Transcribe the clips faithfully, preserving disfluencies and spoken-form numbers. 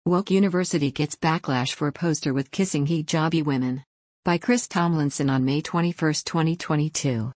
Woke University gets backlash for poster with kissing hijabi women. By Chris Tomlinson on May twenty-first, twenty twenty-two.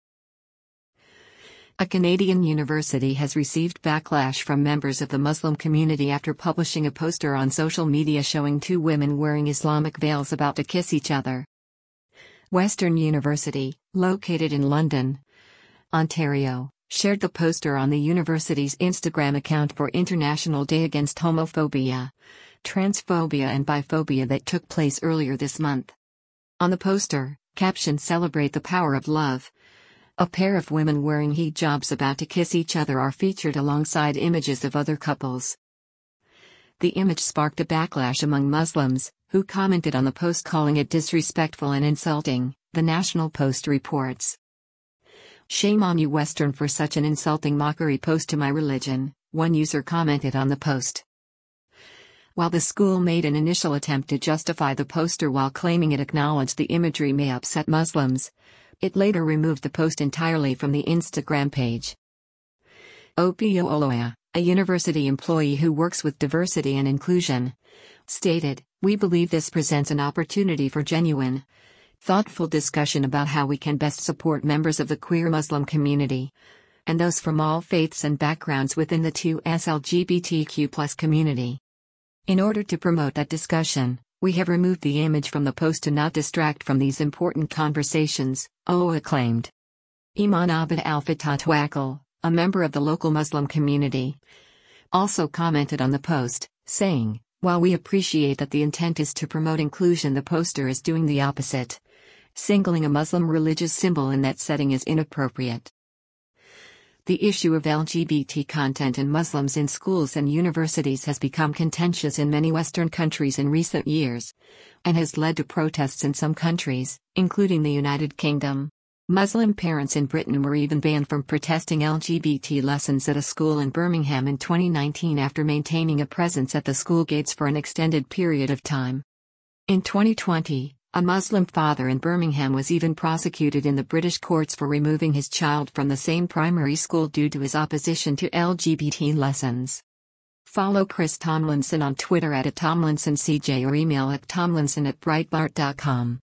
A Canadian university has received backlash from members of the Muslim community after publishing a poster on social media showing two women wearing Islamic veils about to kiss each other. Western University, located in London, Ontario, shared the poster on the university's Instagram account for International Day Against Homophobia, Transphobia and Biphobia that took place earlier this month. On the poster, captioned "Celebrate the Power of Love," a pair of women wearing hijabs about to kiss each other are featured alongside images of other couples. The image sparked a backlash among Muslims, who commented on the post calling it disrespectful and insulting, the National Post reports. "Shame on you, Western, for such an insulting mockery post to my religion," one user commented on the post. While the school made an initial attempt to justify the poster while claiming it acknowledged the imagery may upset Muslims, it later removed the post entirely from the Instagram page. Opio Oloya, a university employee who works with diversity and inclusion, stated, "We believe this presents an opportunity for genuine, thoughtful discussion about how we can best support members of the queer Muslim community, and those from all faiths and backgrounds within the two S L G B T Q plus community. In order to promote that discussion, we have removed the image from the post to not distract from these important conversations," Oloya claimed. Iman Abed Al-Fatah Twakkal, a member of the local Muslim community, also commented on the post, saying, "While we appreciate that the intent is to promote inclusion, the poster is doing the opposite. Singling a Muslim religious symbol in that setting is inappropriate." The issue of L G B T content and Muslims in schools and universities has become contentious in many Western countries in recent years, and has led to protests in some countries, including the United Kingdom. Muslim parents in Britain were even banned from protesting L G B T lessons at a school in Birmingham in twenty nineteen after maintaining a presence at the school gates for an extended period of time. In twenty twenty, a Muslim father in Birmingham was even prosecuted in the British courts for removing his child from the same primary school due to his opposition to L G B T lessons. Follow Chris Tomlinson on Twitter at Tomlinson C J or email at tomlinson at breitbart dot com.